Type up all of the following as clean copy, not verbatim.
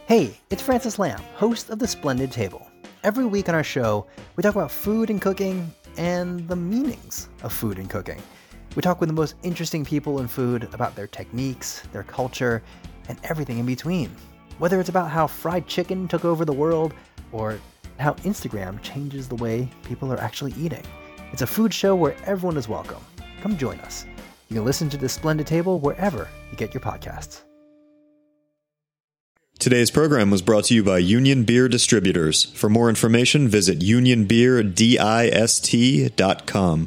Hey, it's Francis Lamb, host of The Splendid Table. Every week on our show, we talk about food and cooking and the meanings of food and cooking. We talk with the most interesting people in food about their techniques, their culture, and everything in between. Whether it's about how fried chicken took over the world or how Instagram changes the way people are actually eating. It's a food show where everyone is welcome. Come join us. You can listen to The Splendid Table wherever you get your podcasts. Today's program was brought to you by Union Beer Distributors. For more information, visit unionbeerdist.com.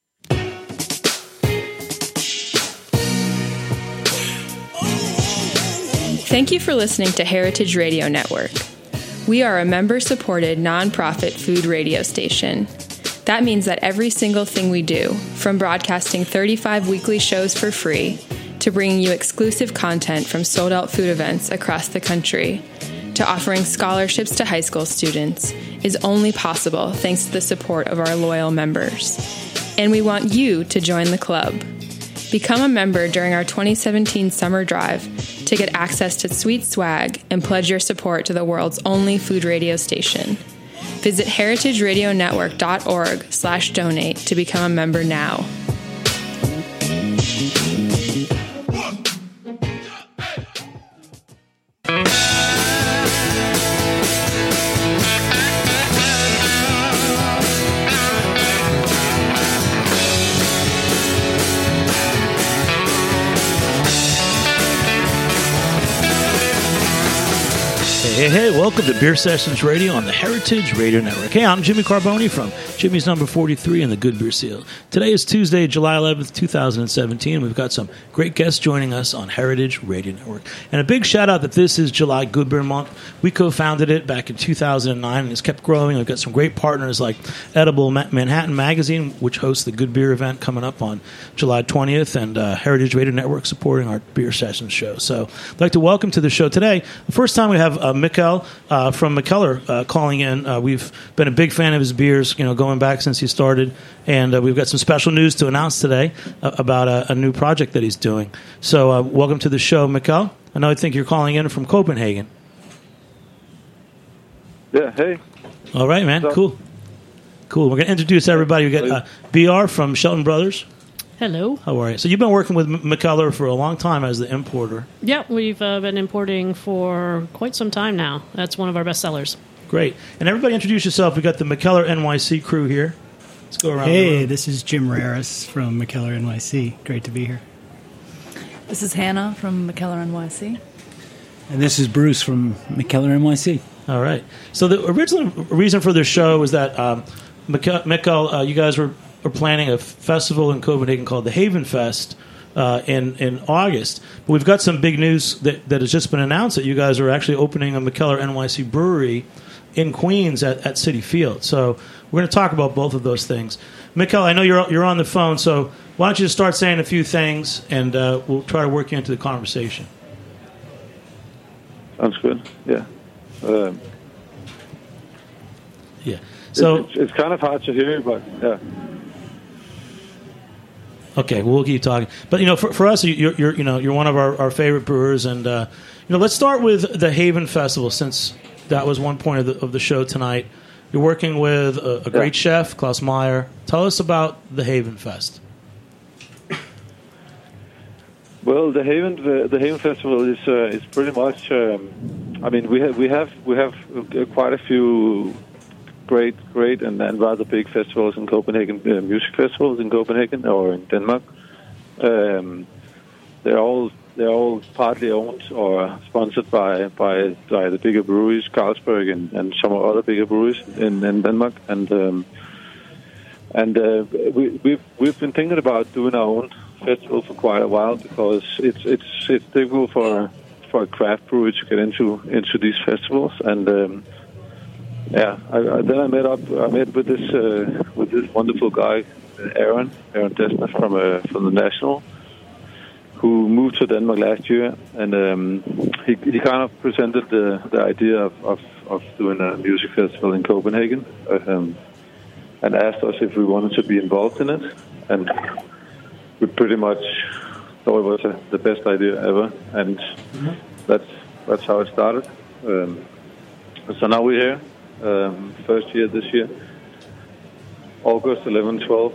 Thank you for listening to Heritage Radio Network. We are a member-supported, nonprofit food radio station. That means that every single thing we do, from broadcasting 35 weekly shows for free, to bringing you exclusive content from sold-out food events across the country, to offering scholarships to high school students, is only possible thanks to the support of our loyal members. And we want you to join the club. Become a member during our 2017 summer drive to get access to sweet swag and pledge your support to the world's only food radio station. Visit heritageradionetwork.org/donate to become a member now. Hey, welcome to Beer Sessions Radio on the Heritage Radio Network. Hey, I'm Jimmy Carboni from Jimmy's Number 43 and the Good Beer Seal. Today is Tuesday, July 11th, 2017. We've got some great guests joining us on Heritage Radio Network. And a big shout out that this is July Good Beer Month. We co-founded it back in 2009 and it's kept growing. We've got some great partners like Edible Manhattan Magazine, which hosts the Good Beer event coming up on July 20th, and Heritage Radio Network supporting our Beer Sessions show. So I'd like to welcome to the show today. The first time we have Mikkel from Mikkeller calling in. We've been a big fan of his beers, going back since he started, and we've got some special news to announce today about a new project that he's doing. So welcome to the show, Mikkel. I think you're calling in from Copenhagen. Yeah, hey. All right, man. Cool. We're going to introduce everybody. We got BR from Shelton Brothers. Hello. How are you? So you've been working with Mikkeller for a long time as the importer. Yeah, we've been importing for quite some time now. That's one of our best sellers. Great. And everybody introduce yourself. We got the Mikkeller NYC crew here. Let's go around. Hey, this is Jim Raris from Mikkeller NYC. Great to be here. This is Hannah from Mikkeller NYC. And this is Bruce from Mikkeller NYC. All right. So the original reason for this show was that Mikkel, you guys were planning a festival in Copenhagen called the Haven Fest in August. But we've got some big news that has just been announced that you guys are actually opening a Mikkeller NYC brewery in Queens at City Field. So we're going to talk about both of those things. Mikkel, I know you're on the phone, so why don't you just start saying a few things, and we'll try to work you into the conversation. Sounds good, yeah. Yeah. So it's kind of hard to hear, but yeah. Okay, we'll keep talking. But for us, you're one of our favorite brewers, and let's start with the Haven Festival, since that was one point of the show tonight. You're working with a great chef, Klaus Meyer. Tell us about the Haven Fest. Well, the Haven Festival is pretty much. We have quite a few great and rather big festivals in Copenhagen, music festivals in Copenhagen or in Denmark. They're all partly owned or sponsored by the bigger breweries, Carlsberg and some other bigger breweries in Denmark. We've been thinking about doing our own festival for quite a while, because it's difficult for a craft brewery to get into these festivals. And then I met with this wonderful guy, Aaron Dessner from the National, who moved to Denmark last year, and he kind of presented the idea of doing a music festival in Copenhagen, and asked us if we wanted to be involved in it, and we pretty much thought it was the best idea ever, and that's how it started. So now we're here, first year this year, August 11, 12.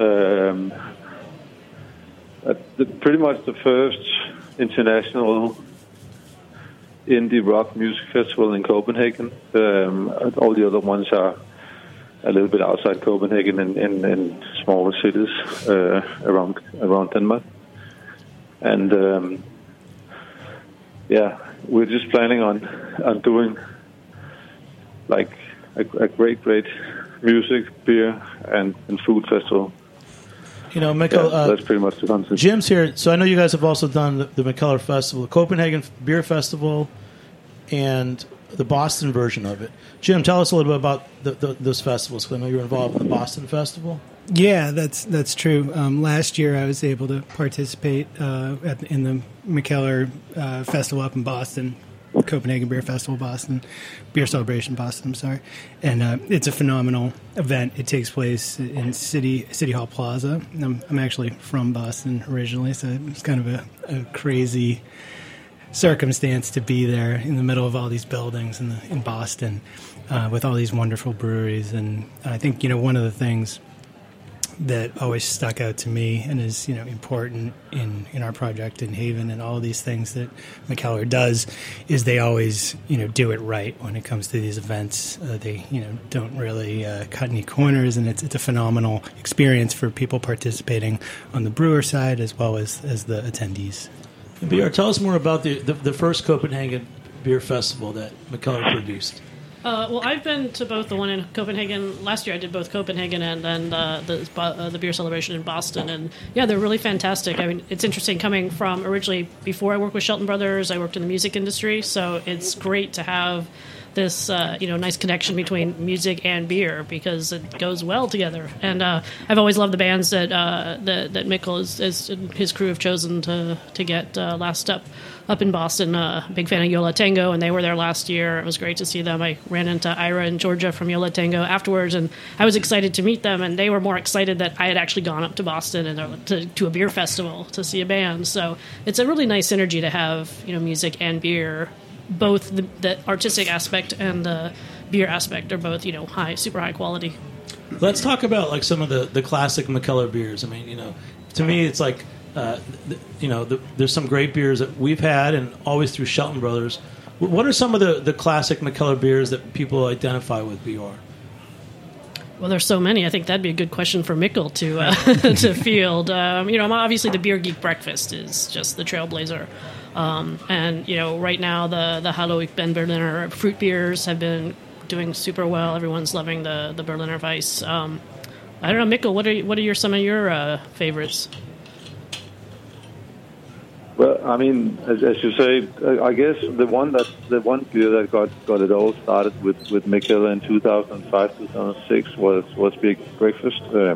Pretty much the first international indie rock music festival in Copenhagen. All the other ones are a little bit outside Copenhagen in smaller cities around Denmark. And we're just planning on doing like a great music, beer, and food festival. You know, Mikkel, that's pretty much the concept. Jim's here, so I know you guys have also done the McKellar Festival, the Copenhagen Beer Festival, and the Boston version of it. Jim, tell us a little bit about those festivals, because I know you were involved in the Boston Festival. Yeah, that's true. Last year I was able to participate in the McKellar Festival up in Boston, Copenhagen Beer Festival Boston, Beer Celebration Boston, I'm sorry. And it's a phenomenal event. It takes place in City Hall Plaza. I'm actually from Boston originally, so it's kind of a crazy circumstance to be there in the middle of all these buildings in Boston with all these wonderful breweries. And I think, one of the things that always stuck out to me and is important in our project in Haven and all of these things that McKellar does is they always do it right when it comes to these events. They don't really cut any corners, and it's a phenomenal experience for people participating on the brewer side as well as the attendees. BR, tell us more about the first Copenhagen Beer Festival that McKellar produced. Well, I've been to both the one in Copenhagen. Last year I did both Copenhagen and then the beer celebration in Boston. And, yeah, they're really fantastic. I mean, it's interesting coming from originally, before I worked with Shelton Brothers, I worked in the music industry. So it's great to have this, nice connection between music and beer because it goes well together. And I've always loved the bands that Mikkel and his crew have chosen to get last up in Boston. Big fan of Yo La Tengo, and they were there last year. It was great to see them. I ran into Ira and Georgia from Yo La Tengo afterwards, and I was excited to meet them, and they were more excited that I had actually gone up to Boston and to a beer festival to see a band. So it's a really nice synergy to have, music and beer. Both the artistic aspect and the beer aspect are both, super high quality. Let's talk about like some of the classic McKellar beers. I mean, to me, it's like, there's some great beers that we've had and always through Shelton Brothers. What are some of the classic McKellar beers that people identify with BR? Well, there's so many. I think that'd be a good question for Mikkel to field. Obviously the Beer Geek Breakfast is just the trailblazer. And right now the Hallo ich bin Berliner fruit beers have been doing super well. Everyone's loving the Berliner Weiss. I don't know, Mikkel, what are some of your favorites? Well, I mean, as you say, I guess the one beer that got it all started with McKellar in 2005, 2006 was Big Breakfast,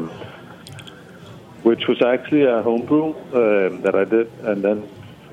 which was actually a homebrew that I did, and then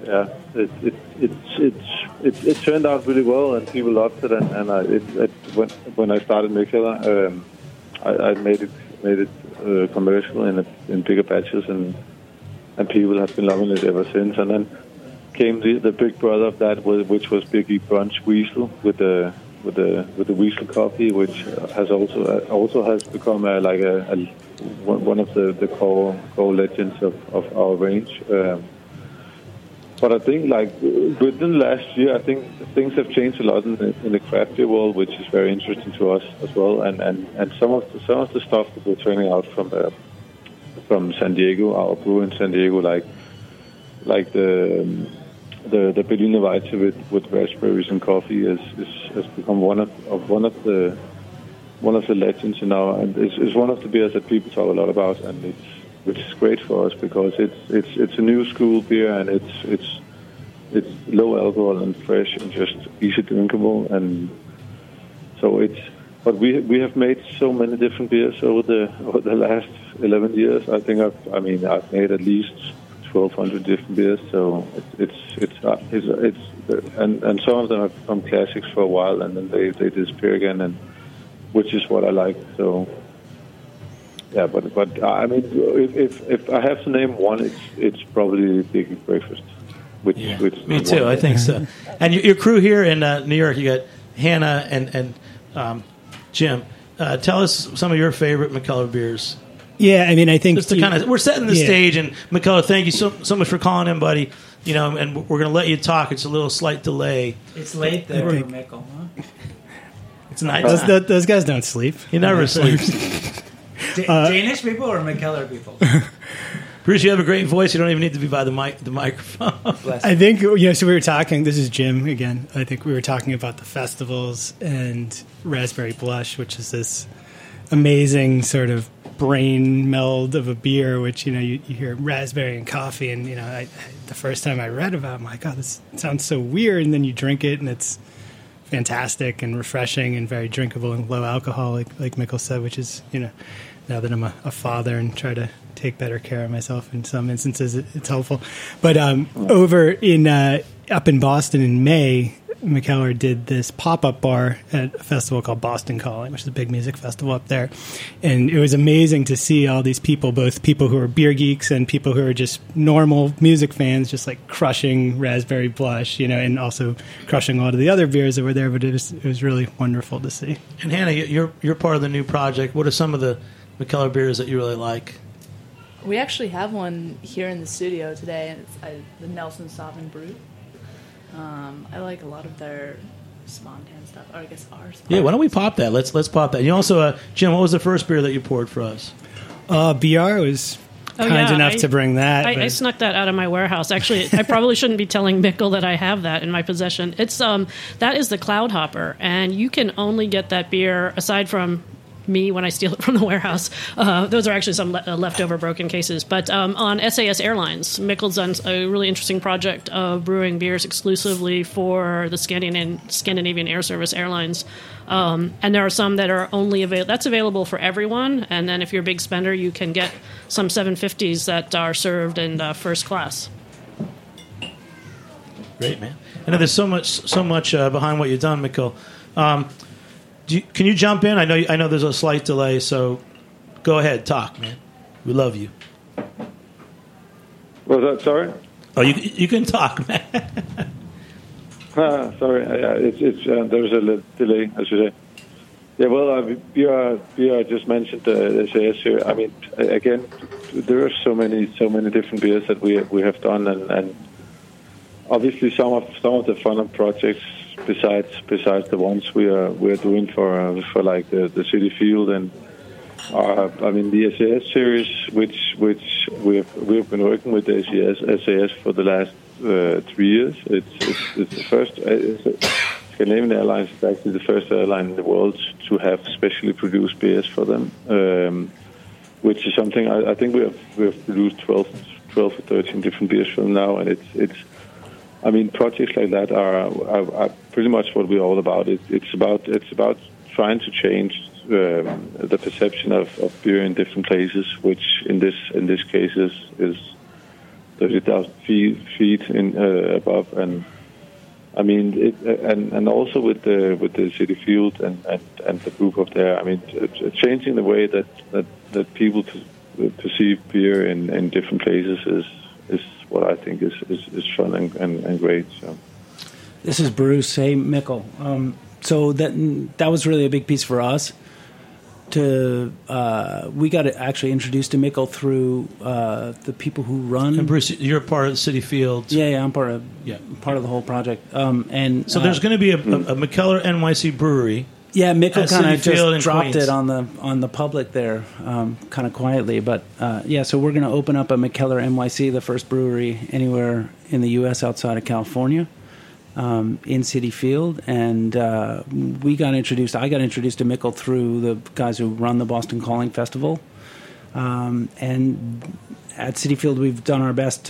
it turned out really well, and people loved it, and when I started McKellar, I made it commercial in bigger batches and people have been loving it ever since. And then came the big brother of that, which was Beer Geek Brunch Weasel with the Weasel coffee, which has also has become one of the core legends of our range. But I think within last year, I think things have changed a lot in the craft beer world, which is very interesting to us as well. And some of the stuff that we're turning out from San Diego, our brewer in San Diego, like the Berliner Weisse with raspberries and coffee has become one of the legends now, and it's one of the beers that people talk a lot about, and which is great for us because it's a new school beer, and it's low alcohol and fresh and just easy drinkable, and so But we have made so many different beers over the last 11 years. I think I've made at least 1,200 different beers. So and some of them have become classics for a while, and then they disappear again, and which is what I like. So yeah, but I mean, if I have to name one, it's probably Big Breakfast. which Me too. I think so. And your crew here in New York, you got Hannah and Jim. Tell us some of your favorite Mikkeller beers. Yeah, I mean, I think just to kind of, we're setting the stage, and Mikkeller, thank you so much for calling in, buddy. You know, and we're going to let you talk. It's a little slight delay. It's late there for Mikkel, huh? It's nice. Those guys don't sleep. He never sleeps. Danish people or Mikkeller people? Bruce, you have a great voice. You don't even need to be by the microphone. I think, so we were talking, this is Jim again. I think we were talking about the festivals and Raspberry Blush, which is this amazing sort of brain meld of a beer, which, you hear raspberry and coffee. And, the first time I read about it, I'm like, God, this sounds so weird. And then you drink it and it's fantastic and refreshing and very drinkable and low alcohol, like Mikkel said, which is, now that I'm a father and try to take better care of myself in some instances, it's helpful. But over in up in Boston in May, Mikkeller did this pop-up bar at a festival called Boston Calling, which is a big music festival up there. And it was amazing to see all these people, both people who are beer geeks and people who are just normal music fans, just like crushing Raspberry Blush, and also crushing a lot of the other beers that were there. But it was really wonderful to see. And Hannah, you're part of the new project. What are some of the Mikkeller beers that you really like? We actually have one here in the studio today, and it's the Nelson Sauvin Brut. I like a lot of their Spontan stuff, or I guess ours. Yeah, why don't we pop that? Let's pop that. You also, Jim, what was the first beer that you poured for us? BR was kind enough to bring that. I snuck that out of my warehouse. Actually, I probably shouldn't be telling Mikkel that I have that in my possession. It's that is the Cloud Hopper, and you can only get that beer aside from me when I steal it from the warehouse. Those are actually some leftover broken cases. But on SAS Airlines, Mikkel's done a really interesting project of brewing beers exclusively for the Scandinavian Air Service Airlines. And there are some that are only that's available for everyone. And then if you're a big spender, you can get some 750s that are served in first class. Great, man. I know there's so much behind what you've done, Mikkel. Can you jump in? I know there's a slight delay, so go ahead, talk, man. We love you. Was that sorry? Oh, you can talk, man. Sorry, it's there's a little delay, as you say. Yeah, well, BR just mentioned the SAS here. I mean, again, there are so many different beers that we have done, and obviously some of the fun projects. Besides the ones we are doing for like the City Field and the SAS series, which we've been working with the SAS for the last 3 years. It's the first. Scandinavian Airlines is actually the first airline in the world to have specially produced beers for them, which is something I think we have produced 12 or 13 different beers for them now, and it's. I mean, projects like that are pretty much what we're all about. It's about trying to change the perception of beer in different places, which in this case is 30,000 feet above. And I mean, and also with the City Field and the group up there. I mean, changing the way that people perceive beer in different places is what I think is fun and great. So. This is Bruce. Hey, Mikkel. So that was really a big piece for us. We got actually introduced to Mikkel through the people who run. And Bruce, you're part of the City Field. Yeah, I'm part of the whole project. And so there's going to be a Mikkeller NYC brewery. Yeah, Mikkel kind of just dropped Queens. it on the public there, kind of quietly. But so we're going to open up a Mikkeller NYC, the first brewery anywhere in the U.S. outside of California, in City Field. And I got introduced to Mikkel through the guys who run the Boston Calling Festival. And at City Field, we've done our best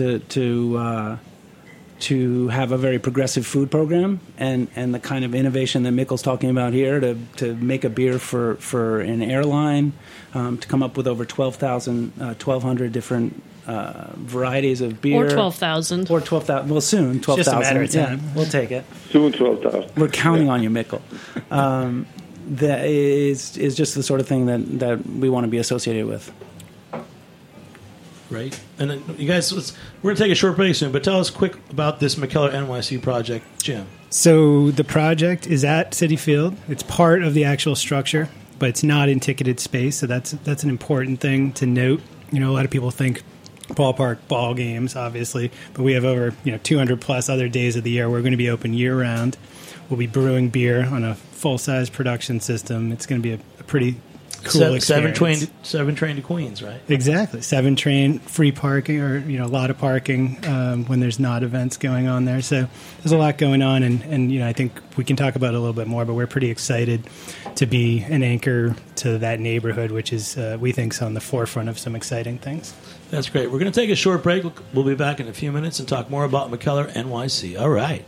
to have a very progressive food program and the kind of innovation that Mikkel's talking about here to make a beer for an airline, to come up with over 1,200 different varieties of beer. Or 12,000. Or 12,000. Well, soon 12,000. Just a matter of time. Yeah, we'll take it. Soon 12,000. We're counting on you, Mikkel. That is just the sort of thing that we want to be associated with. great. And then you guys, we're going to take a short break soon, but tell us quick about this McKellar NYC project, Jim. So the project is at Citi Field. It's part of the actual structure, but it's not in ticketed space. So that's an important thing to note. A lot of people think ballpark ball games, obviously, but we have over 200 plus other days of the year. We're going to be open year round. We'll be brewing beer on a full size production system. It's going to be a pretty cool experience. Seven train to Queens, right? Exactly. 7 train, free parking, or a lot of parking when there's not events going on there. So there's a lot going on, and I think we can talk about it a little bit more. But we're pretty excited to be an anchor to that neighborhood, which is we think is on the forefront of some exciting things. That's great. We're going to take a short break. We'll be back in a few minutes and talk more about McKellar NYC. All right.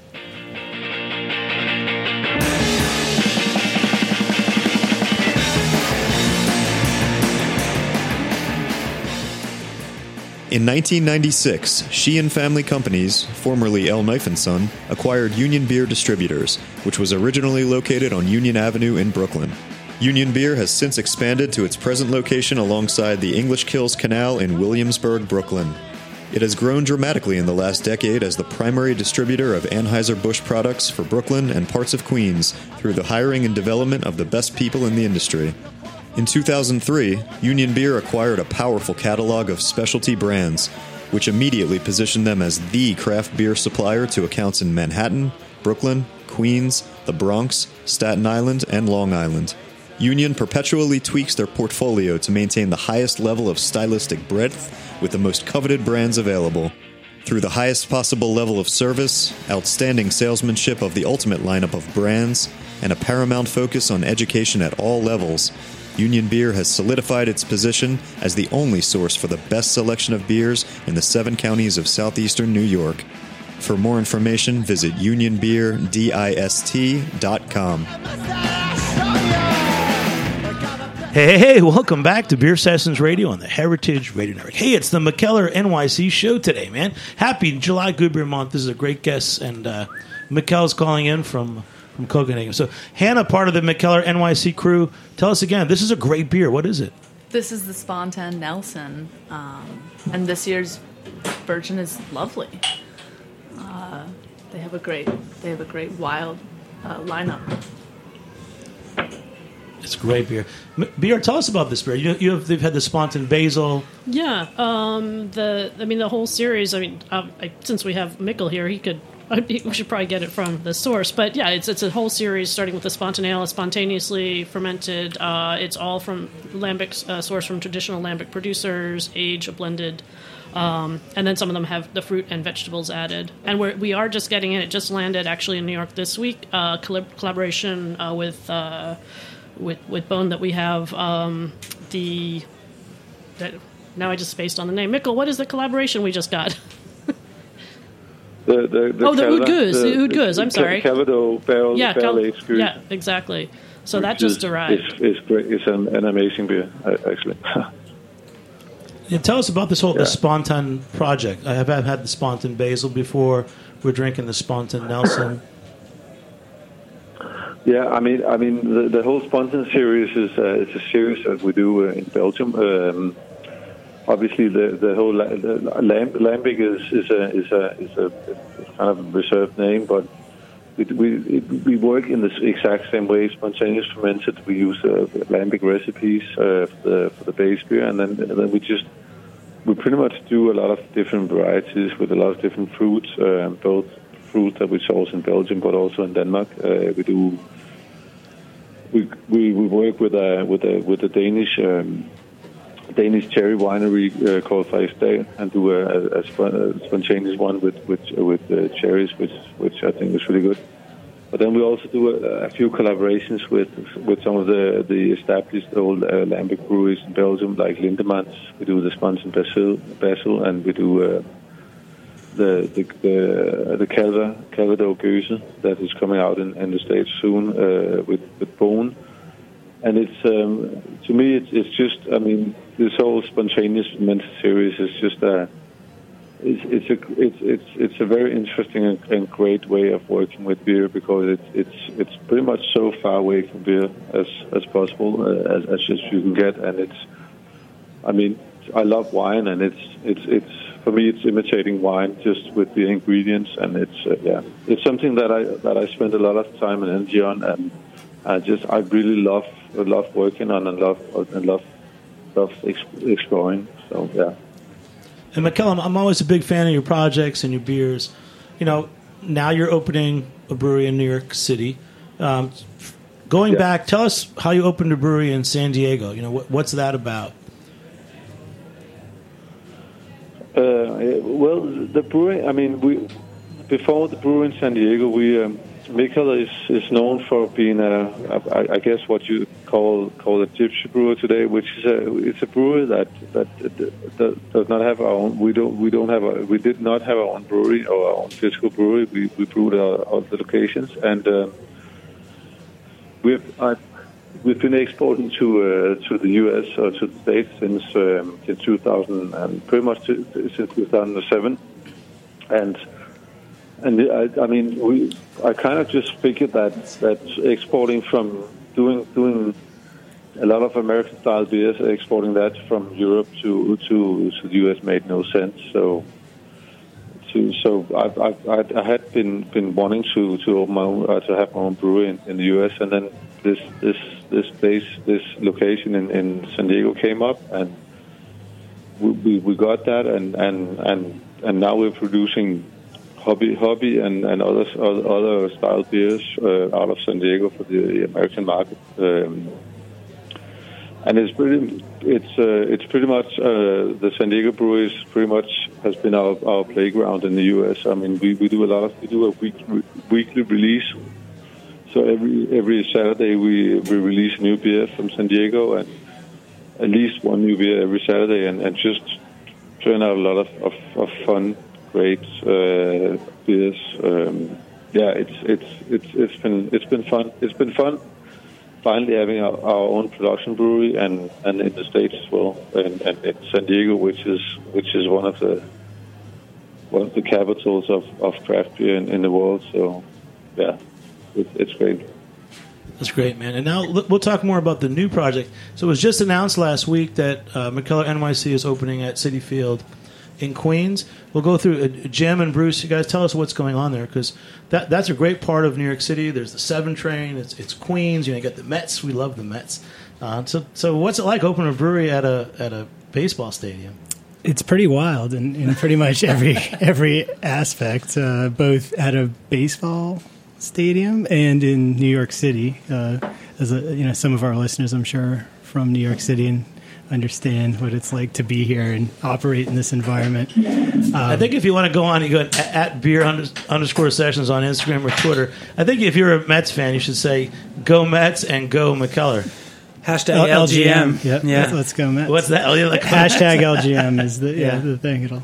In 1996, Sheehan Family Companies, formerly L. Knife & Son, acquired Union Beer Distributors, which was originally located on Union Avenue in Brooklyn. Union Beer has since expanded to its present location alongside the English Kills Canal in Williamsburg, Brooklyn. It has grown dramatically in the last decade as the primary distributor of Anheuser-Busch products for Brooklyn and parts of Queens through the hiring and development of the best people in the industry. In 2003, Union Beer acquired a powerful catalog of specialty brands, which immediately positioned them as the craft beer supplier to accounts in Manhattan, Brooklyn, Queens, the Bronx, Staten Island, and Long Island. Union perpetually tweaks their portfolio to maintain the highest level of stylistic breadth with the most coveted brands available. Through the highest possible level of service, outstanding salesmanship of the ultimate lineup of brands, and a paramount focus on education at all levels, Union Beer has solidified its position as the only source for the best selection of beers in the 7 counties of southeastern New York. For more information, visit unionbeerdist.com. Hey, welcome back to Beer Sessions Radio on the Heritage Radio Network. Hey, it's the McKellar NYC show today, man. Happy July Good Beer Month. This is a great guest, and McKellar's calling in from Copenhagen. So, Hannah, part of the McKellar NYC crew, tell us again, this is a great beer. What is it? This is the Spontan Nelson, and this year's version is lovely. They have a great wild lineup. It's great beer. Beer, tell us about this beer. They've had the Spontan Basil. Yeah, the whole series. Since we have Mikkel here, we should probably get it from the source. But yeah, it's a whole series starting with the Spontan Ale, spontaneously fermented. It's all from lambic, sourced from traditional lambic producers, aged, blended. And then some of them have the fruit and vegetables added. And we are just getting it. It just landed actually in New York this week. Collaboration with Bone that we have. Now I just spaced on the name. Mikkel, what is the collaboration we just got? The Oud Goose. The Oud Goose. I'm sorry. Calvados barrel aged goose. Yeah, exactly. So that just arrived. It's great. It's an amazing beer, actually. Yeah, tell us about this whole the Spontan project. I've had the Spontan Basil before. We're drinking the Spontan Nelson. Yeah, I mean, the whole Spontan series is it's a series that we do in Belgium. Obviously, the whole lambic is a kind of a reserved name, but we work in the exact same way. Spontaneous fermented. We use lambic recipes for the base beer, and then we pretty much do a lot of different varieties with a lot of different fruits, both fruit that we source in Belgium, but also in Denmark. We work with a Danish cherry winery called Frederiksdal and do a spontaneous one with cherries, which I think is really good. But then we also do a few collaborations with some of the established old lambic breweries in Belgium, like Lindemans. We do the Spontan Basil, and we do the Calvados Goose that is coming out in the States soon with Bone. And it's to me, it's just, I mean, this whole spontaneous fermented series is just it's a very interesting and great way of working with beer, because it's pretty much so far away from beer as possible as you can get, and it's, I mean, I love wine, and it's for me it's imitating wine just with the ingredients, and it's something that I spend a lot of time and energy on, and I really love working on and love exploring. So yeah. And McKellar, I'm always a big fan of your projects and your beers. You know, now you're opening a brewery in New York City. Going back, tell us how you opened a brewery in San Diego. You know, what's that about? Well, the brewery. I mean, before the brewery in San Diego, Mikkeller is known for being I guess what you call a gypsy brewer today, which is a brewery that does not have our own. We did not have our own brewery or our own physical brewery. We brewed at the locations, and we've been exporting to the U.S. or to the States since 2000 and pretty much since 2007, and I kind of just figured that exporting from doing a lot of American style beers, exporting that from Europe to the U.S. made no sense. So I had been wanting to open my own, to have my own brewery in the U.S. and then this location in San Diego came up, and we got that, and now we're producing hobby and other style beers out of San Diego for the American market, and it's pretty much the San Diego breweries pretty much has been our playground in the U.S. I mean, we do a weekly release. So every Saturday we release a new beer from San Diego, and at least one new beer every Saturday, and just turn out a lot of fun, great beers. It's been fun. It's been fun finally having our own production brewery, and in the States as well, and in San Diego, which is one of the capitals of craft beer in the world. So yeah. It's great. That's great, man. And now we'll talk more about the new project. So it was just announced last week that Mikkeller NYC is opening at Citi Field in Queens. We'll go through Jim and Bruce. You guys tell us what's going on there, because that's a great part of New York City. There's the 7 train. It's Queens. You got the Mets. We love the Mets. So what's it like opening a brewery at a baseball stadium? It's pretty wild in pretty much every aspect, both at a baseball stadium and in New York City. Some of our listeners, I'm sure, from New York City and understand what it's like to be here and operate in this environment. I think if you want to go on, you go at beer_sessions on Instagram or Twitter. I think if you're a Mets fan, you should say "Go Mets" and "Go Mikkeller." Hashtag LGM. Yep. Yeah, let's go Mets. What's that? Hashtag LGM is the thing.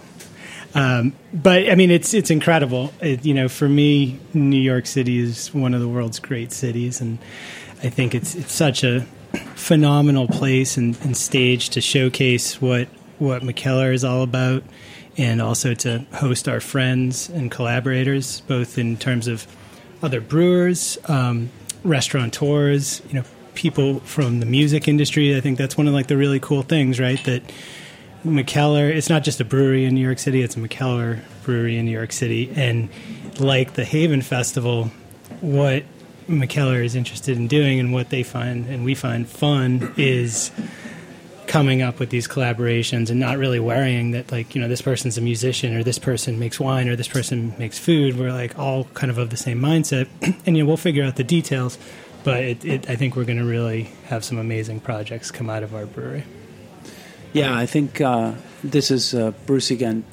But I mean, it's incredible. For me, New York City is one of the world's great cities, and I think it's such a phenomenal place and stage to showcase what Mikkeller is all about, and also to host our friends and collaborators, both in terms of other brewers, restaurateurs, people from the music industry. I think that's one of the really cool things, right? That Mikkeller, it's not just a brewery in New York City, it's a Mikkeller brewery in New York City. And like the Haven Festival, what Mikkeller is interested in doing and what they find and we find fun is coming up with these collaborations and not really worrying that this person's a musician or this person makes wine or this person makes food. We're all kind of the same mindset, and we'll figure out the details, but I think we're going to really have some amazing projects come out of our brewery. Yeah, I think this is Bruce again.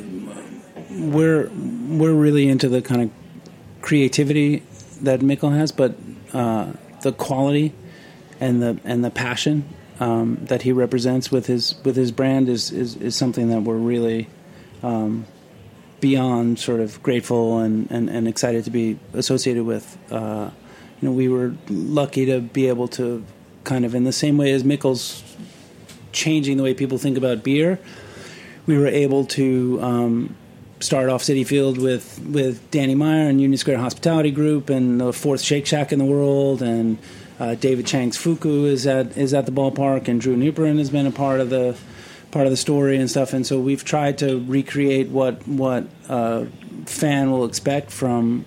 We're really into the kind of creativity that Mikkel has, but the quality and the passion that he represents with his brand is something that we're really beyond sort of grateful and excited to be associated with. We were lucky to be able to kind of, in the same way as Mikkel's changing the way people think about beer, we were able to start off Citi Field with Danny Meyer and Union Square Hospitality Group and the 4th Shake Shack in the world, and David Chang's Fuku is at the ballpark, and Drew Newperin has been a part of the part of the story and stuff. And so we've tried to recreate what a fan will expect from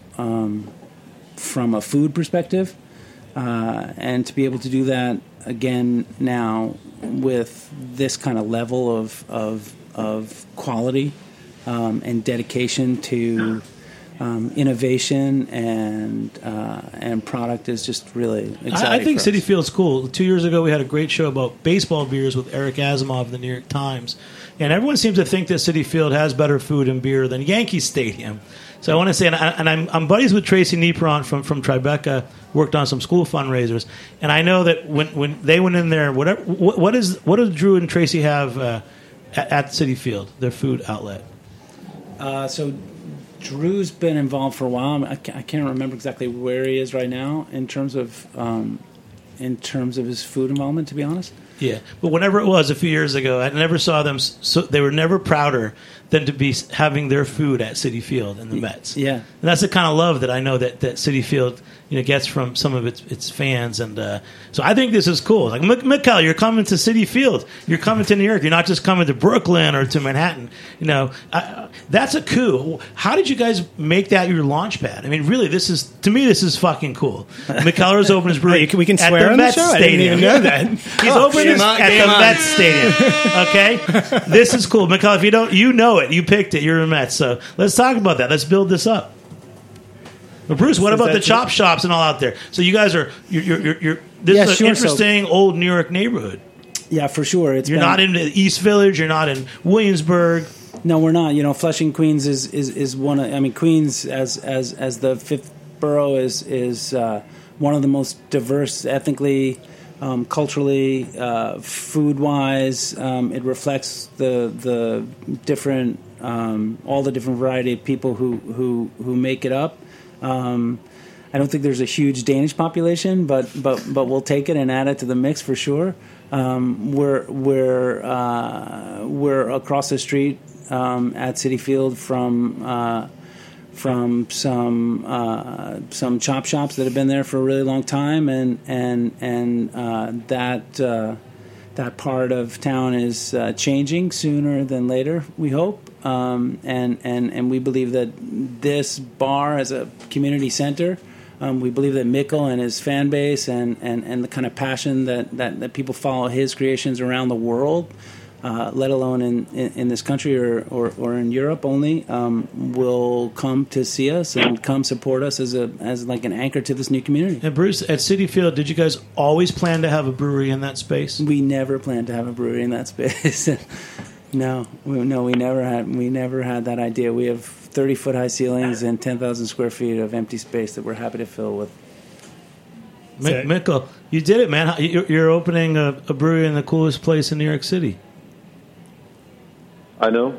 a food perspective, and to be able to do that again now with this kind of level of quality and dedication to innovation and product is just really exciting. I think for City us. Field's cool. 2 years ago, we had a great show about baseball beers with Eric Asimov of the New York Times, and everyone seems to think that City Field has better food and beer than Yankee Stadium. So I want to say, and I'm buddies with Tracy Neperon from Tribeca, worked on some school fundraisers, and I know that when they went in there, what does Drew and Tracy have at City Field, their food outlet? So Drew's been involved for a while. I can't remember exactly where he is right now in terms of his food involvement, to be honest. Yeah, but whenever it was a few years ago, I never saw them. So they were never prouder than to be having their food at City Field and the Mets. Yeah, and that's the kind of love that I know that City Field gets from some of its fans, and so I think this is cool. Like Mikkel, you're coming to City Field, you're coming to New York, you're not just coming to Brooklyn or to Manhattan. That's a coup. How did you guys make that your launch pad? I mean, really, this is fucking cool. McKellar's opened his brewery. We can swear at the on Mets the show. Stadium. I didn't even know that. He's opened his at the Mets Stadium. Okay, this is cool, McKellar. If you don't, you know it. You picked it. You're a Mets. So let's talk about that. Let's build this up. But Bruce, what about the chop shops and all out there? So you guys are you're this is an interesting old New York neighborhood. Yeah, for sure. You're not in the East Village. You're not in Williamsburg. No, we're not. Flushing, Queens is one of. I mean, Queens as the fifth borough is one of the most diverse ethnically, culturally, food wise. It reflects the different all the different variety of people who make it up. I don't think there's a huge Danish population, but we'll take it and add it to the mix for sure. We're across the street at City Field from some chop shops that have been there for a really long time, and that part of town is changing sooner than later, we hope. And we believe that this bar as a community center, we believe that Mikkel and his fan base and the kind of passion that people follow his creations around the world, let alone in this country or in Europe only, will come to see us and come support us as like an anchor to this new community. And Bruce, at City Field, did you guys always plan to have a brewery in that space? We never planned to have a brewery in that space. No, we never had that idea. We have 30-foot high ceilings and 10,000 square feet of empty space that we're happy to fill with. Mikkel, you did it, man. You're opening a brewery in the coolest place in New York City. I know.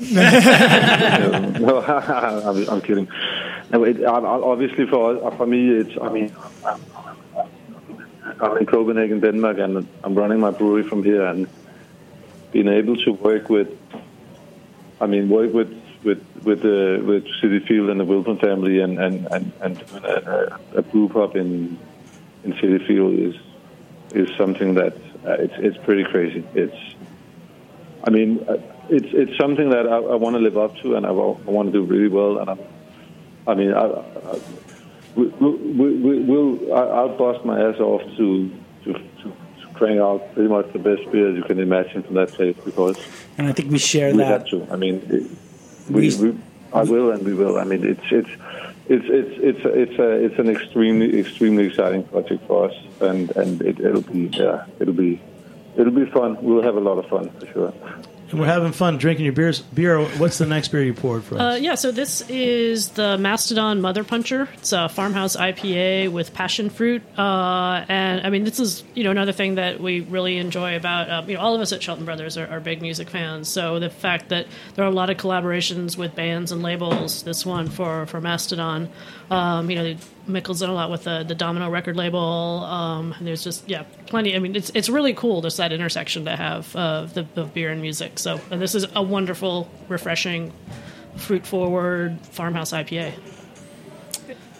No, I'm kidding. No, obviously for me, it's. I mean, I'm in Copenhagen, Denmark, and I'm running my brewery from here, and being able to work with City Field and the Wilton family and doing a brew pub in City Field is something that it's pretty crazy. It's something that I want to live up to, and I want to do really well. And I'll bust my ass off to crank out pretty much the best beers you can imagine from that place, because and I think we share we that. have to. I mean, I will, and we will. I mean, it's an extremely exciting project for us, and it'll be fun. We'll have a lot of fun for sure. And we're having fun drinking your beers. Beer. What's the next beer you poured for us? So this is the Mastodon Mother Puncher. It's a farmhouse IPA with passion fruit. And I mean, this is, another thing that we really enjoy about, all of us at Shelton Brothers are big music fans. So the fact that there are a lot of collaborations with bands and labels, this one for Mastodon, Mikkel's done a lot with the Domino record label. And there's just, plenty. I mean, it's really cool, just that intersection to have of beer and music. So, and this is a wonderful, refreshing, fruit-forward farmhouse IPA.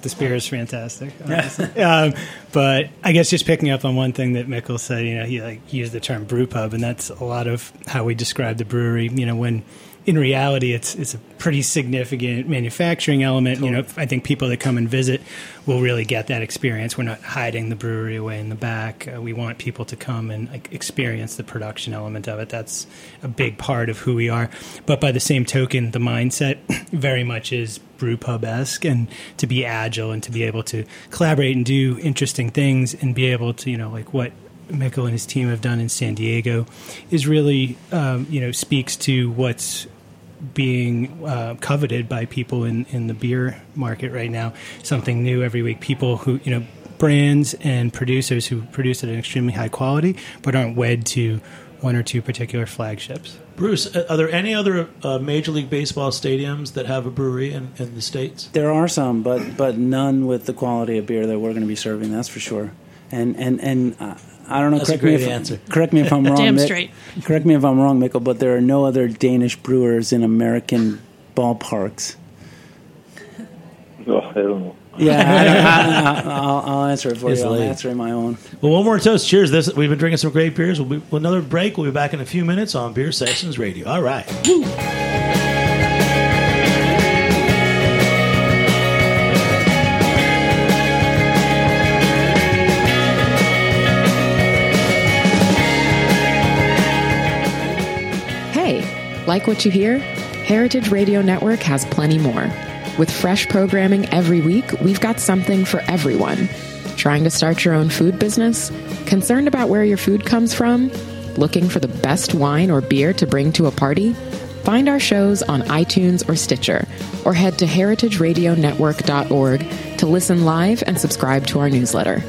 This beer is fantastic. But I guess just picking up on one thing that Mikkel said, he used the term brew pub, and that's a lot of how we describe the brewery. When in reality, it's a pretty significant manufacturing element. I think people that come and visit will really get that experience. We're not hiding the brewery away in the back. We want people to come and experience the production element of it. That's a big part of who we are. But by the same token, the mindset very much is brew pub-esque, and to be agile and to be able to collaborate and do interesting things and be able to, like what Mikkel and his team have done in San Diego is really, speaks to what's being coveted by people in the beer market right now. Something new every week. People who, brands and producers who produce at an extremely high quality but aren't wed to one or two particular flagships. Bruce, are there any other Major League Baseball stadiums that have a brewery in the States? There are some, but none with the quality of beer that we're going to be serving, that's for sure. And I don't know. That's a great answer. Correct me if I'm wrong. Damn straight. Correct me if I'm wrong, Mikkel, but there are no other Danish brewers in American ballparks. Oh, I don't know. Yeah, I'll answer it for you. I'll answer my own. Well, one more toast. Cheers. We've been drinking some great beers. With another break. We'll be back in a few minutes on Beer Sessions Radio. All right. Woo. Like what you hear? Heritage Radio Network has plenty more. With fresh programming every week, we've got something for everyone. Trying to start your own food business? Concerned about where your food comes from? Looking for the best wine or beer to bring to a party? Find our shows on iTunes or Stitcher, or head to heritageradionetwork.org to listen live and subscribe to our newsletter.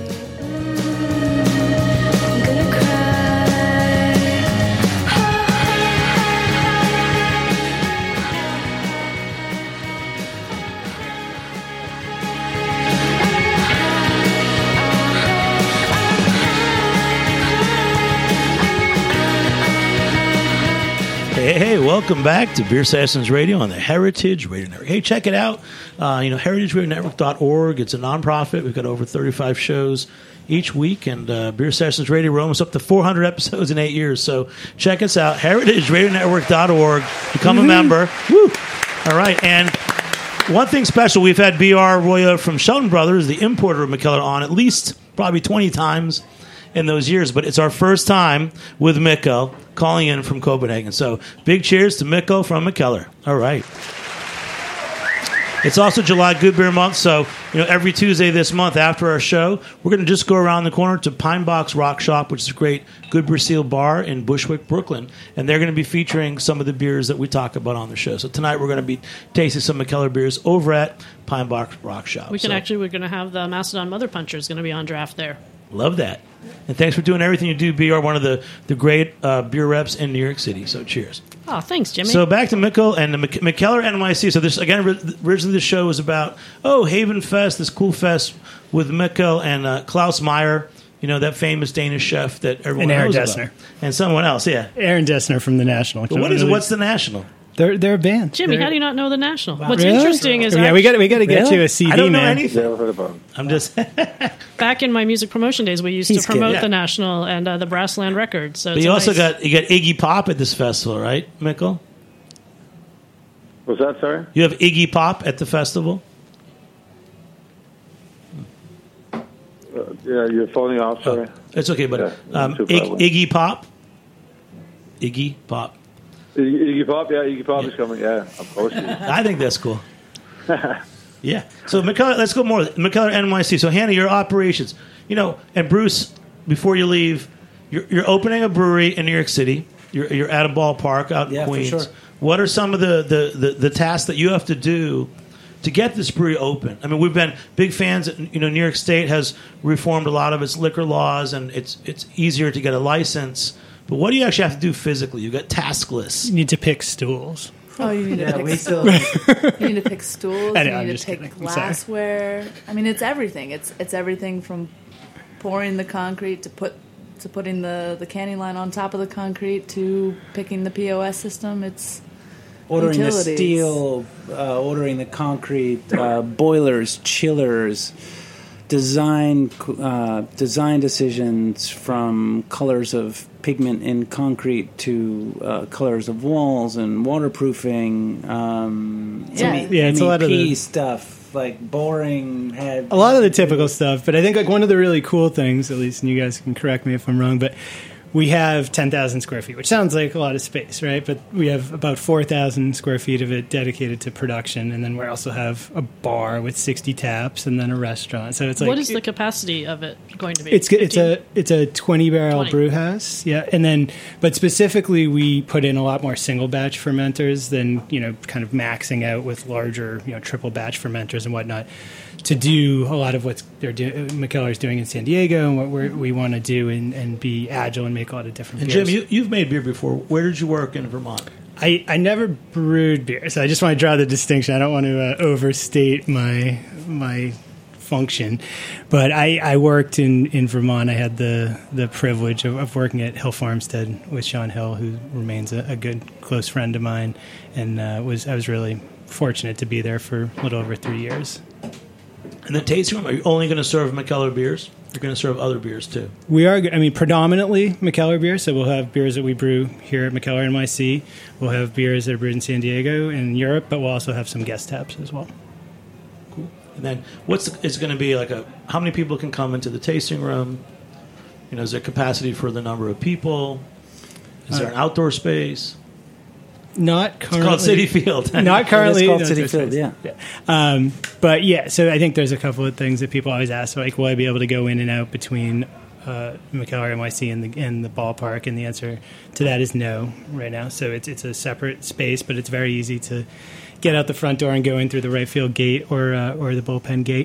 Hey, welcome back to Beer Sessions Radio on the Heritage Radio Network. Hey, check it out. HeritageRadioNetwork.org. It's a nonprofit. We've got over 35 shows each week, and Beer Sessions Radio, we're almost up to 400 episodes in 8 years. So check us out, HeritageRadioNetwork.org. Become a member. Woo! All right, and one thing special, we've had B.R. Roya from Shelton Brothers, the importer of Mikkeller, on at least probably 20 times in those years, but it's our first time with Mikkel calling in from Copenhagen. So big cheers to Mikkel from Mikkeller. All right. It's also July Good Beer Month, so every Tuesday this month after our show, we're going to just go around the corner to Pine Box Rock Shop, which is a great Good Beer Seal bar in Bushwick, Brooklyn, and they're going to be featuring some of the beers that we talk about on the show. So tonight we're going to be tasting some Mikkeller beers over at Pine Box Rock Shop. We're going to have the Mastodon Mother Puncher is going to be on draft there. Love that. And thanks for doing everything you do, BR, one of the great beer reps in New York City. So cheers. Oh, thanks, Jimmy. So back to Mikkel and the Mikkeller NYC. So this, again, originally the show was about, Haven Fest, this cool fest with Mikkel and Klaus Meyer, that famous Danish chef that everyone knows about. And Aaron Dessner. And someone else, yeah. Aaron Dessner from The National. But what's The National? They're a band. Jimmy, how do you not know The National? Wow. What's interesting is... we got to get you a CD, man. I don't know anything. Never heard about them. I'm just... Back in my music promotion days, we used to promote The National and the Brassland Records. So but you also got Iggy Pop at this festival, right, Mikkel? What's that, sorry? You have Iggy Pop at the festival? Yeah, you're falling off, sorry. It's okay, but Iggy Pop? Iggy Pop. Iggy Pop, Iggy Pop is coming, of course. I think that's cool. Yeah. So, Mikkeller, let's go more. Mikkeller NYC. So, Hannah, your operations. And Bruce, before you leave, you're opening a brewery in New York City. You're at a ballpark out in Queens. For sure. What are some of the tasks that you have to do to get this brewery open? I mean, we've been big fans. New York State has reformed a lot of its liquor laws, and it's easier to get a license. But what do you actually have to do physically? You've got task lists. You need to pick stools. Oh, you need to pick stools. You need to pick stools. You need to pick glassware. I mean, it's everything. It's everything from pouring the concrete to putting the canning line on top of the concrete to picking the POS system. ordering the Utilities. steel, ordering the concrete, boilers, chillers, design decisions from colors of pigment in concrete to colors of walls and waterproofing. It's a lot of the stuff, like boring head. A lot of the typical stuff, but I think like one of the really cool things, at least, and you guys can correct me if I'm wrong, but we have 10,000 square feet, which sounds like a lot of space, right? But we have about 4,000 square feet of it dedicated to production, and then we also have a bar with 60 taps, and then a restaurant. So it's like, what is the capacity of it going to be? It's a 20-barrel 20. brew house, yeah. And then, but specifically, we put in a lot more single batch fermenters than kind of maxing out with larger triple batch fermenters and whatnot, to do a lot of what Mikkeller's doing in San Diego and what we want to do and be agile and make a lot of different And beers. Jim, you've made beer before. Where did you work in Vermont? I never brewed beer, so I just want to draw the distinction. I don't want to overstate my function, but I worked in Vermont. I had the privilege of working at Hill Farmstead with Sean Hill, who remains a good close friend of mine, and I was really fortunate to be there for a little over 3 years. And the tasting room, are you only going to serve Mikkeller beers? You're going to serve other beers too? We are, predominantly Mikkeller beer, so we'll have beers that we brew here at Mikkeller NYC. We'll have beers that are brewed in San Diego and Europe, but we'll also have some guest taps as well. Cool. And then it's going to be like how many people can come into the tasting room? Is there capacity for the number of people? Is there an outdoor space? Not currently. It's called City Field. Not currently. It's called City Field, yeah. But yeah, so I think there's a couple of things that people always ask, like, will I be able to go in and out between Mikkeller NYC and the ballpark? And the answer to that is no right now. So it's a separate space, but it's very easy to get out the front door and go in through the right field gate or the bullpen gate.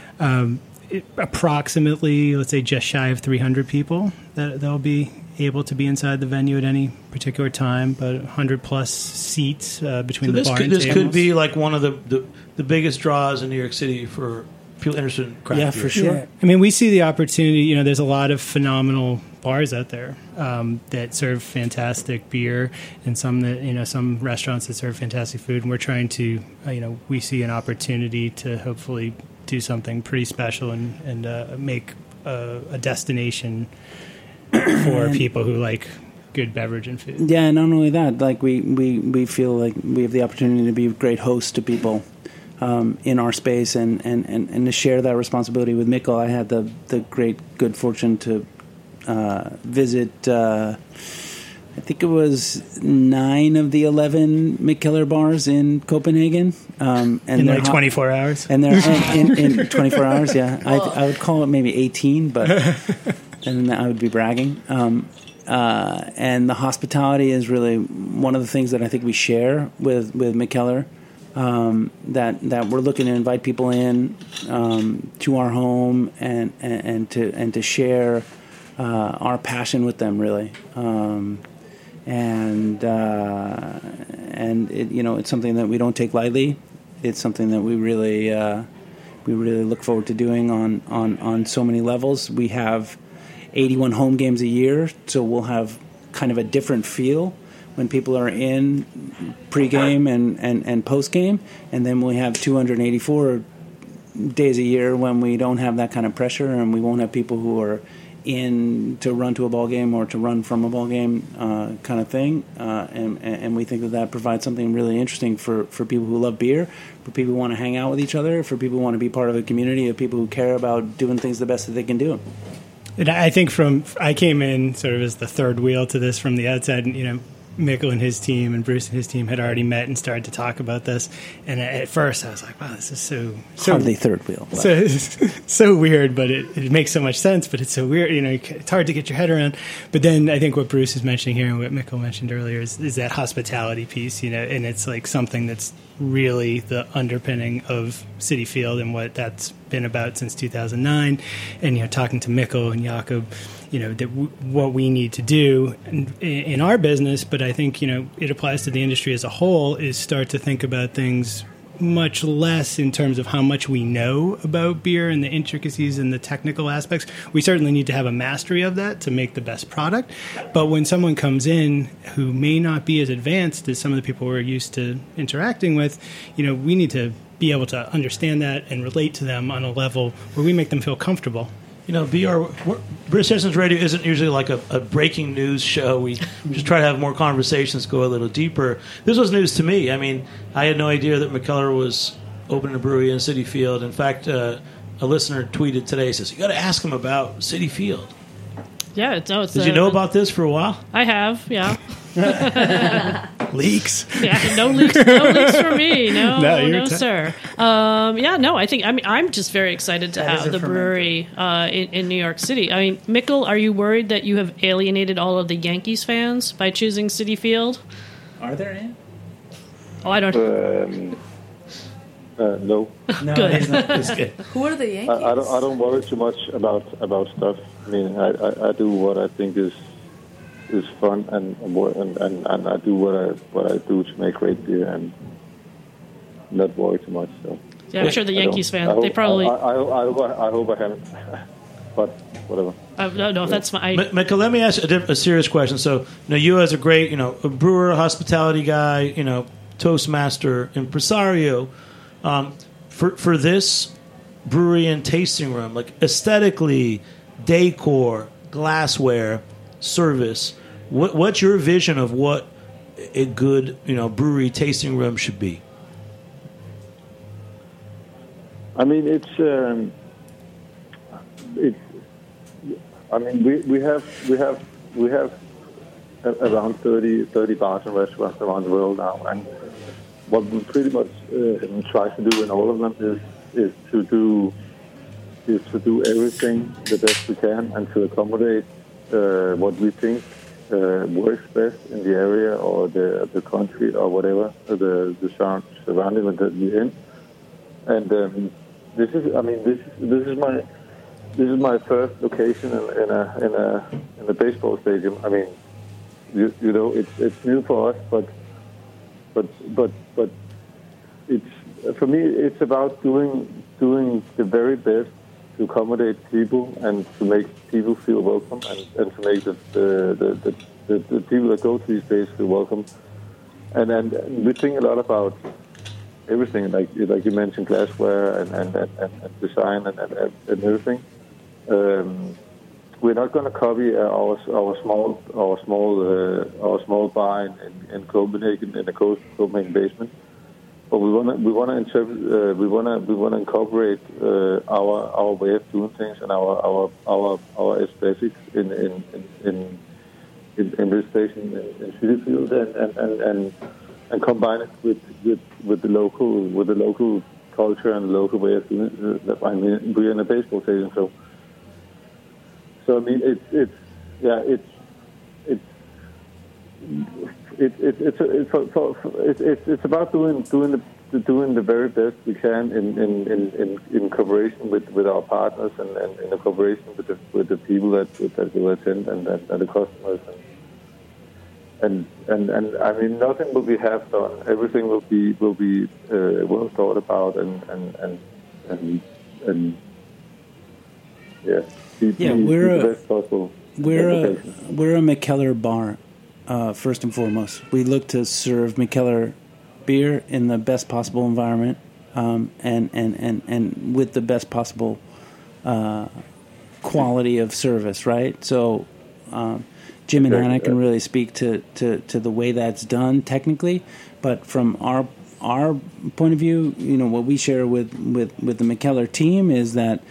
Approximately, let's say, just shy of 300 people that'll be able to be inside the venue at any particular time, but 100 plus seats between the bar and tables. This could be like one of the biggest draws in New York City for people interested in craft beer. Yeah, for sure. Yeah. I mean, we see the opportunity. There's a lot of phenomenal bars out there that serve fantastic beer, and some restaurants that serve fantastic food. And we're trying to, we see an opportunity to hopefully do something pretty special and make a destination for people who like good beverage and food. Yeah, and not only that, like we feel like we have the opportunity to be great hosts to people in our space and to share that responsibility with Mikkel. I had the great good fortune to visit I think it was 9 of the 11 Mikkeller bars in Copenhagen. And in like 24 hours? And they're in 24 hours, yeah. I would call it maybe 18, but then I would be bragging. And the hospitality is really one of the things that I think we share with Mikkeller, that we're looking to invite people in to our home and to share our passion with them, really. And it, it's something that we don't take lightly. It's something that we really look forward to doing on so many levels. We have 81 home games a year, so we'll have kind of a different feel when people are in pregame and postgame, and then we have 284 days a year when we don't have that kind of pressure, and we won't have people who are in to run to a ball game or to run from a ball game kind of thing, and we think that provides something really interesting for people who love beer, for people who want to hang out with each other, for people who want to be part of a community of people who care about doing things the best that they can do. And I think I came in sort of as the third wheel to this from the outside, and Mikkel and his team and Bruce and his team had already met and started to talk about this. And at first I was like, wow, this is so hardly third wheel. So weird, but it makes so much sense, but it's so weird. It's hard to get your head around. But then I think what Bruce is mentioning here and what Mikkel mentioned earlier is that hospitality piece, and it's like something that's really the underpinning of City Field and what that's been about since 2009. And, talking to Mikkel and Jakob, that what we need to do in our business, but I think, it applies to the industry as a whole, is start to think about things much less in terms of how much we know about beer and the intricacies and the technical aspects. We certainly need to have a mastery of that to make the best product. But when someone comes in who may not be as advanced as some of the people we're used to interacting with, we need to be able to understand that and relate to them on a level where we make them feel comfortable. Beer Sessions Radio isn't usually like a breaking news show. We just try to have more conversations, go a little deeper. This was news to me. I mean, I had no idea that Mikkeller was opening a brewery in Citi Field. In fact, a listener tweeted today, says, you got to ask him about Citi Field. Yeah, Did you know about this for a while? I have, yeah. Leaks. Yeah, no leaks for me. No, sir. I'm just very excited to have the brewery in New York City. I mean, Mikkel, are you worried that you have alienated all of the Yankees fans by choosing Citi Field? Are there any? Oh, I don't. No. Good. Who are the Yankees? I don't worry too much about stuff. I mean, I do what I think is fun, and I do what I do to make great beer, and not worry too much. So yeah, I'm sure the Yankees fans, they probably. I hope I haven't, but whatever. No, that's fine. Mikkel, let me ask a serious question. So, you as a great, a brewer, hospitality guy, Toastmaster, impresario. For this brewery and tasting room, like aesthetically, decor, glassware, service, what's your vision of what a good brewery tasting room should be? I mean, we have around 30 bars and restaurants around the world now, and what we pretty much try to do in all of them is to do everything the best we can, and to accommodate what we think works best in the area or the country or whatever the surrounding that we're in. And this is my first location in a baseball stadium. I mean, it's new for us, but it's, for me, it's about doing the very best to accommodate people and to make people feel welcome, and to make the people that go to these places feel welcome. And we think a lot about everything, like you mentioned, glassware and design and everything. We're not going to copy our small bar in Copenhagen, in the Copenhagen basement, but we want to incorporate our way of doing things and our aesthetics in this station in Citi Field, and combine it with the local culture and the local way of doing it. I mean, we're in a baseball stadium, so I mean, it's about doing the very best we can in cooperation with our partners and in cooperation with the people that will attend and the customers, and I mean, nothing will be half done. Everything will be well thought about and yeah. We're a Mikkeller bar, first and foremost. We look to serve Mikkeller beer in the best possible environment, and with the best possible quality of service, right? So Jim and Anna can really speak to the way that's done technically, but from our point of view, what we share with the Mikkeller team is that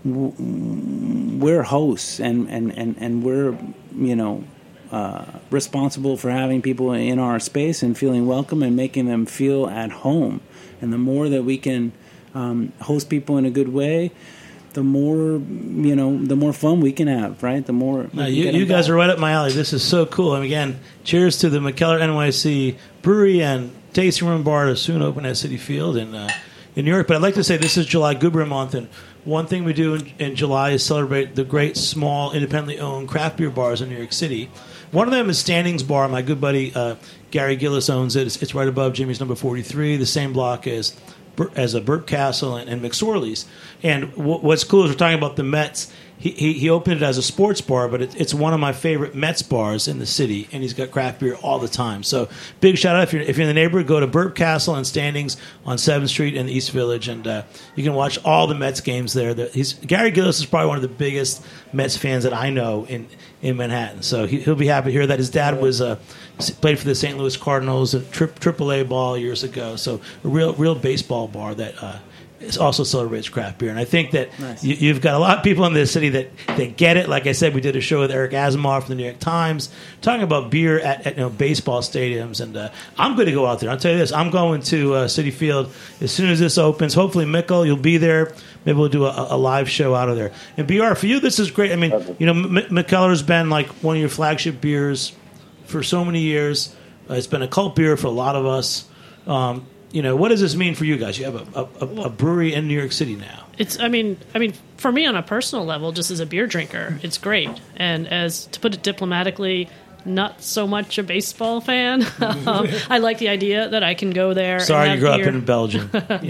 we're hosts and we're responsible for having people in our space and feeling welcome and making them feel at home. And the more that we can host people in a good way, the more fun we can have, right? The more you guys are right up my alley. This is so cool. And again, cheers to the Mikkeller NYC Brewery and Tasting Room Bar to soon open at Citi Field in New York. But I'd like to say this is July Good Beer Month, and one thing we do in July is celebrate the great small independently owned craft beer bars in New York City. One of them is Standings Bar. My good buddy Gary Gillis owns it. It's right above Jimmy's number 43, the same block as Burp Castle and McSorley's. And what's cool is we're talking about the Mets. He opened it as a sports bar, but it's one of my favorite Mets bars in the city, and he's got craft beer all the time. So big shout out if you're in the neighborhood, go to Burp Castle and Standings on 7th Street in the East Village, and you can watch all the Mets games there. Gary Gillis is probably one of the biggest Mets fans that I know in Manhattan, so he'll be happy to hear that. His dad played for the St. Louis Cardinals at AAA ball years ago, so a real baseball bar that it also celebrates craft beer. And I think that you've got a lot of people in this city that get it. Like I said, we did a show with Eric Asimov from the New York Times talking about beer at baseball stadiums. And I'm going to go out there. I'll tell you this. I'm going to Citi Field as soon as this opens. Hopefully, Mikkel, you'll be there. Maybe we'll do a live show out of there. And BR, for you, this is great. I mean, Mikkeller's been like one of your flagship beers for so many years. It's been a cult beer for a lot of us. What does this mean for you guys? You have a brewery in New York City now. I mean, for me on a personal level, just as a beer drinker, it's great. And as to put it diplomatically, not so much a baseball fan. I like the idea that I can go there. Sorry, and you grew beer. up in Belgium.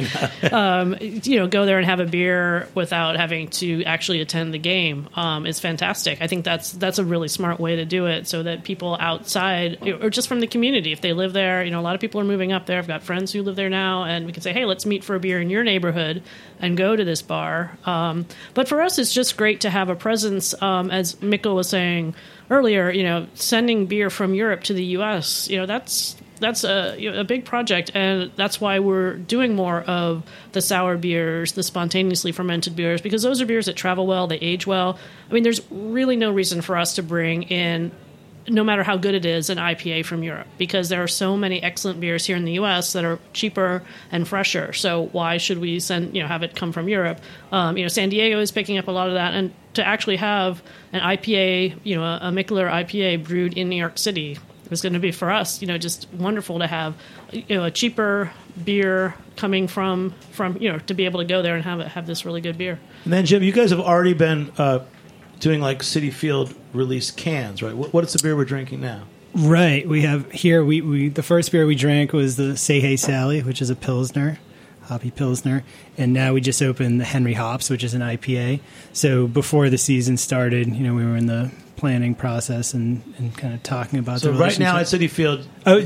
Go there and have a beer without having to actually attend the game is fantastic. I think that's a really smart way to do it, so that people outside or just from the community, if they live there, a lot of people are moving up there. I've got friends who live there now, and we can say, hey, let's meet for a beer in your neighborhood and go to this bar. But for us, it's just great to have a presence, as Mikkel was saying earlier, sending beer from Europe to the U.S., that's a big project, and that's why we're doing more of the sour beers, the spontaneously fermented beers, because those are beers that travel well, they age well. I mean, there's really no reason for us to bring in, no matter how good it is, an IPA from Europe, because there are so many excellent beers here in the U.S. that are cheaper and fresher. So why should we have it come from Europe? San Diego is picking up a lot of that, and to actually have an IPA, a Mikkeller IPA brewed in New York City is going to be for us, just wonderful to have, a cheaper beer coming from to be able to go there and have this really good beer. And then Jim, you guys have already been doing like Citi Field release cans, right? What's the beer we're drinking now? Right, we have here. We the first beer we drank was the Say Hey Sally, which is a Pilsner. Hoppy Pilsner, and now we just opened the Henry Hops, which is an IPA. So before the season started, we were in the planning process and kind of talking about. So the right now at Citi Field,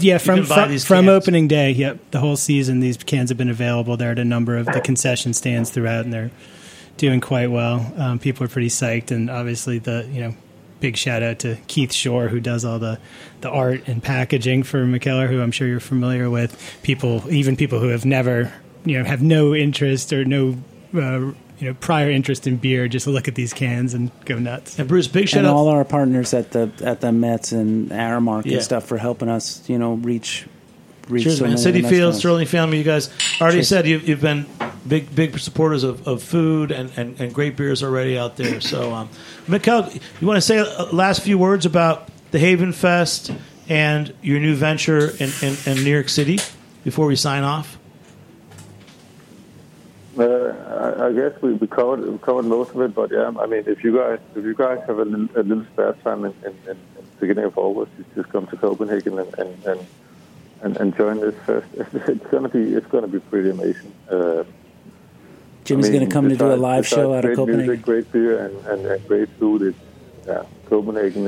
from opening day, yep, the whole season these cans have been available. They're at a number of the concession stands throughout, and they're doing quite well. People are pretty psyched, and obviously big shout out to Keith Shore, who does all the art and packaging for Mikkeller, who I'm sure you're familiar with. People who have never. Have no interest or no, prior interest in beer. Just look at these cans and go nuts. And Bruce, big shout and out all our partners at the Mets and Aramark and stuff for helping us, reach. Cheers, so man. many Citi Field, Sterling Family. You guys already said you've been big supporters of food and great beers already out there. So, Mikkel, you want to say last few words about the Haven Fest and your new venture in New York City before we sign off? I guess we covered most of it, but yeah, I mean, if you guys have a little spare time in beginning of August, you just come to Copenhagen and join this fest. It's gonna be pretty amazing. Jimmy's going to come to do a live show out of Copenhagen. Music, great beer and great food. Copenhagen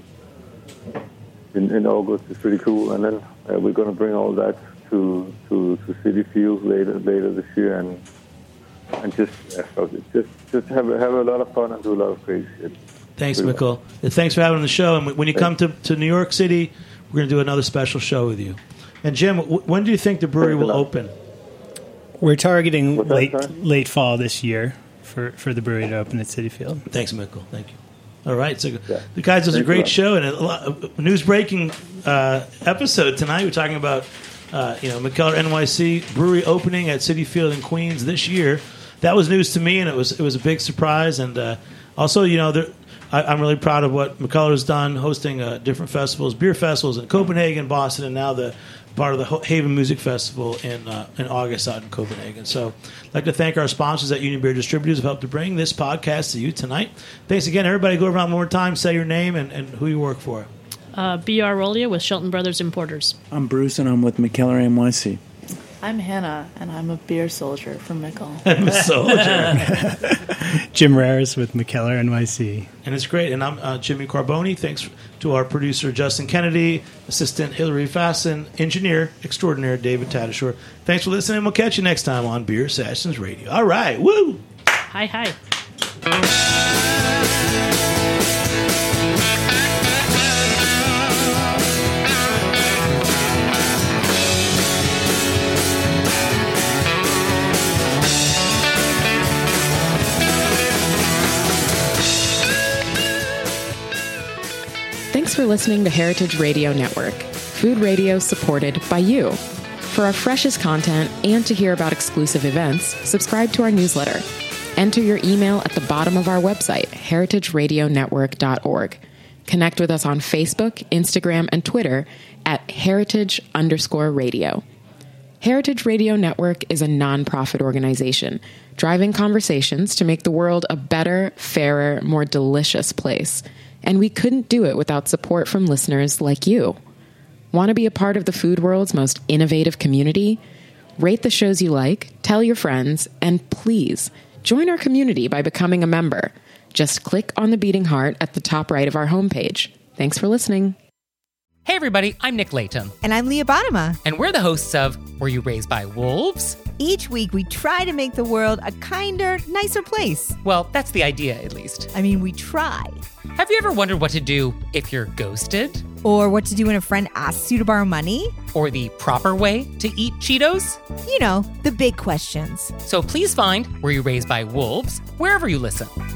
in August is pretty cool, and then we're going to bring all that to Citi Field later this year and just have a lot of fun and do a lot of crazy shit. Thanks, Mikkel. Thanks for having the show. And when you come to New York City, we're going to do another special show with you. And Jim, when do you think the brewery will open? We're targeting late fall this year for the brewery to open at Citi Field. Thanks, Mikkel. Thank you. All right, so the guys does a great show and a news breaking episode tonight. We're talking about Mikkeller NYC brewery opening at Citi Field in Queens this year. That was news to me, and it was a big surprise. And also, I'm really proud of what Mikkeller's done, hosting different festivals, beer festivals in Copenhagen, boston, and now the part of the Haven Music Festival in August out in Copenhagen. So I'd like to thank our sponsors at Union Beer Distributors who helped to bring this podcast to you tonight. Thanks again, everybody. Go around one more time, say your name and who you work for. B.R. Rolia with Shelton Brothers Importers. I'm Bruce, and I'm with Mikkeller NYC. I'm Hannah, and I'm a beer soldier from Mickle. I'm a soldier. Jim Rares with McKellar NYC. And it's great. And I'm Jimmy Carboni. Thanks to our producer, Justin Kennedy, assistant Hillary Fasten, engineer extraordinaire David Tadashore. Thanks for listening. We'll catch you next time on Beer Sessions Radio. All right. Woo! Hi, hi. Thanks for listening to Heritage Radio Network, food radio supported by you. For our freshest content and to hear about exclusive events, subscribe to our newsletter. Enter your email at the bottom of our website, heritageradionetwork.org. Connect with us on Facebook, Instagram, and Twitter at heritage_radio. Heritage Radio Network is a nonprofit organization driving conversations to make the world a better, fairer, more delicious place. And we couldn't do it without support from listeners like you. Want to be a part of the food world's most innovative community? Rate the shows you like, tell your friends, and please join our community by becoming a member. Just click on the beating heart at the top right of our homepage. Thanks for listening. Hey everybody, I'm Nick Latham. And I'm Leah Bottima. And we're the hosts of Were You Raised by Wolves? Each week we try to make the world a kinder, nicer place. Well, that's the idea, at least. I mean, we try. Have you ever wondered what to do if you're ghosted? Or what to do when a friend asks you to borrow money? Or the proper way to eat Cheetos? You know, the big questions. So please find Were You Raised by Wolves wherever you listen.